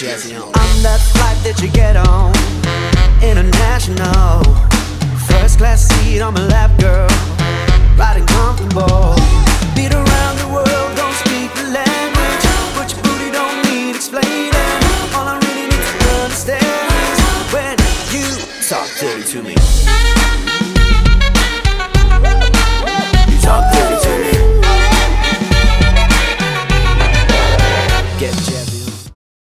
Jazzy on. I'm that flight that you get on, international. First class seat on my lap, girl, riding comfortable. Beat around the world, don't speak the language, but your booty don't need explaining. All I really need to understand is when you talk dirty to me. You talk dirty.